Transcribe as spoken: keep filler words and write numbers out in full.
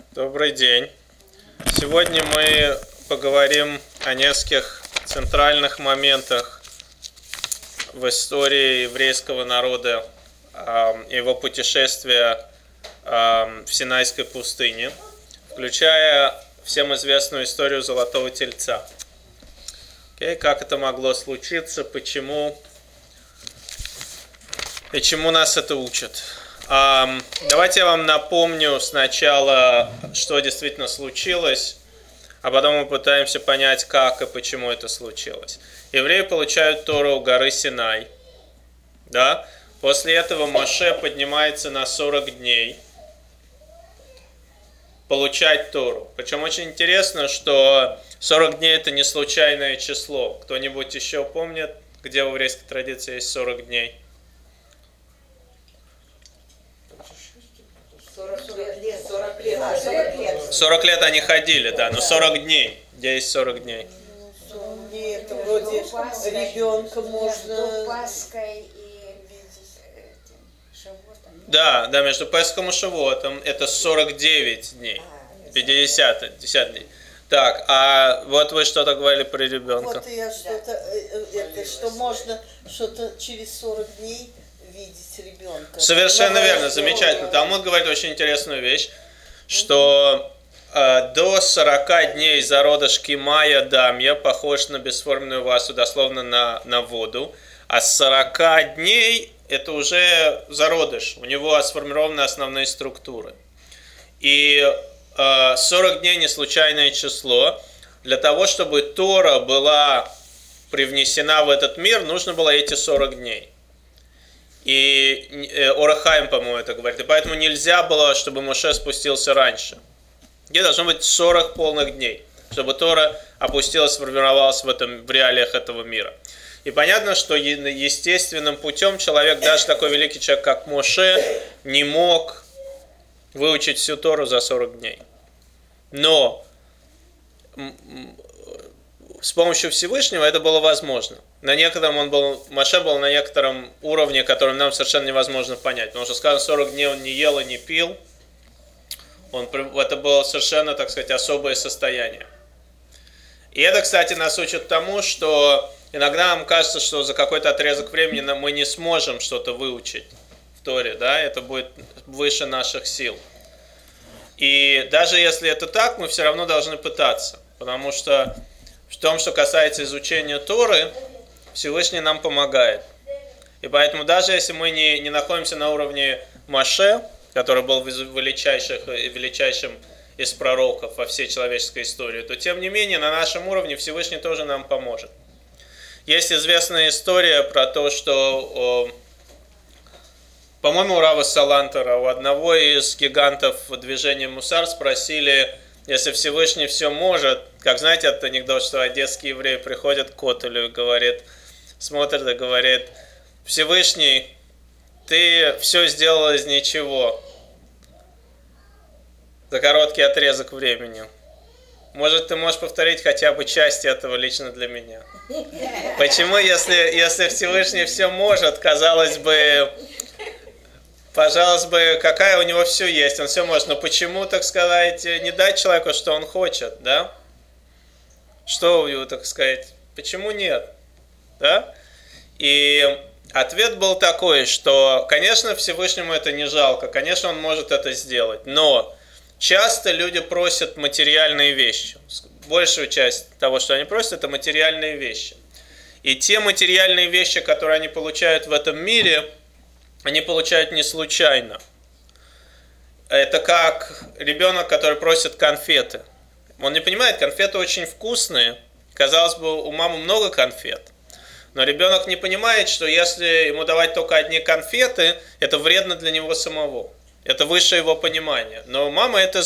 Добрый день. Сегодня мы поговорим о нескольких центральных моментах в истории еврейского народа, его путешествия в Синайской пустыне, включая всем известную историю Золотого Тельца. Okay, как это могло случиться, почему и чему нас это учат. Um, давайте я вам напомню сначала, что действительно случилось, а потом мы пытаемся понять, как и почему это случилось. Евреи получают Тору у горы Синай. Да? После этого Моше поднимается на сорок дней получать Тору. Причем очень интересно, что сорок дней это не случайное число. Кто-нибудь еще помнит, где в еврейской традиции есть сорок дней? сорок лет они ходили, да, но сорок дней. Где есть сорок дней? Нет, вроде ребенка можно... Пасхой и Шавуотом. Да, да, между Песхом и Шавуотом это сорок девять дней. пятьдесят, десять дней. Так, а вот вы что-то говорили про ребенка. Вот я что-то, это что можно что-то через сорок дней видеть ребенка. Совершенно верно, замечательно. Талмуд говорит очень интересную вещь, что э, до сорока дней зародыш кимая дамья похож на бесформенную васу, дословно на, на воду, а с сорока дней это уже зародыш, у него сформированы основные структуры. И э, сорок дней не случайное число. Для того, чтобы Тора была привнесена в этот мир, нужно было эти сорок дней. И Ор ха-Хаим, по-моему, это говорит. И поэтому нельзя было, чтобы Моше спустился раньше. Где должно быть сорок полных дней, чтобы Тора опустилась, сформировалась в, этом, в реалиях этого мира. И понятно, что естественным путем человек, даже такой великий человек, как Моше, не мог выучить всю Тору за сорок дней. Но с помощью Всевышнего это было возможно. На некотором он был, Моше был на некотором уровне, который нам совершенно невозможно понять. Потому что, скажем, сорок дней он не ел и не пил. Он, это было совершенно, так сказать, особое состояние. И это, кстати, нас учит тому, что иногда нам кажется, что за какой-то отрезок времени мы не сможем что-то выучить в Торе. Да? Это будет выше наших сил. И даже если это так, мы все равно должны пытаться. Потому что в том, что касается изучения Торы, Всевышний нам помогает. И поэтому даже если мы не, не находимся на уровне Моше, который был величайших, величайшим из пророков во всей человеческой истории, то тем не менее на нашем уровне Всевышний тоже нам поможет. Есть известная история про то, что, по-моему, у Рава Салантера, у одного из гигантов движения Мусар спросили, если Всевышний все может, как знаете этот анекдот, что одесский еврей приходит к Котелю и говорит, смотрит и говорит, Всевышний, ты все сделал из ничего за короткий отрезок времени. Может, ты можешь повторить хотя бы часть этого лично для меня? Почему, если, если Всевышний все может, казалось бы, пожалуйста, бы, какая у него все есть, он все может, но почему, так сказать, не дать человеку, что он хочет, да? Что у него, так сказать, почему нет? Да? И ответ был такой, что, конечно, Всевышнему это не жалко, конечно, он может это сделать, но часто люди просят материальные вещи. Большую часть того, что они просят, это материальные вещи. И те материальные вещи, которые они получают в этом мире, они получают не случайно. Это как ребенок, который просит конфеты. Он не понимает, конфеты очень вкусные. Казалось бы, у мамы много конфет. Но ребенок не понимает, что если ему давать только одни конфеты, это вредно для него самого. Это выше его понимания. Но мама это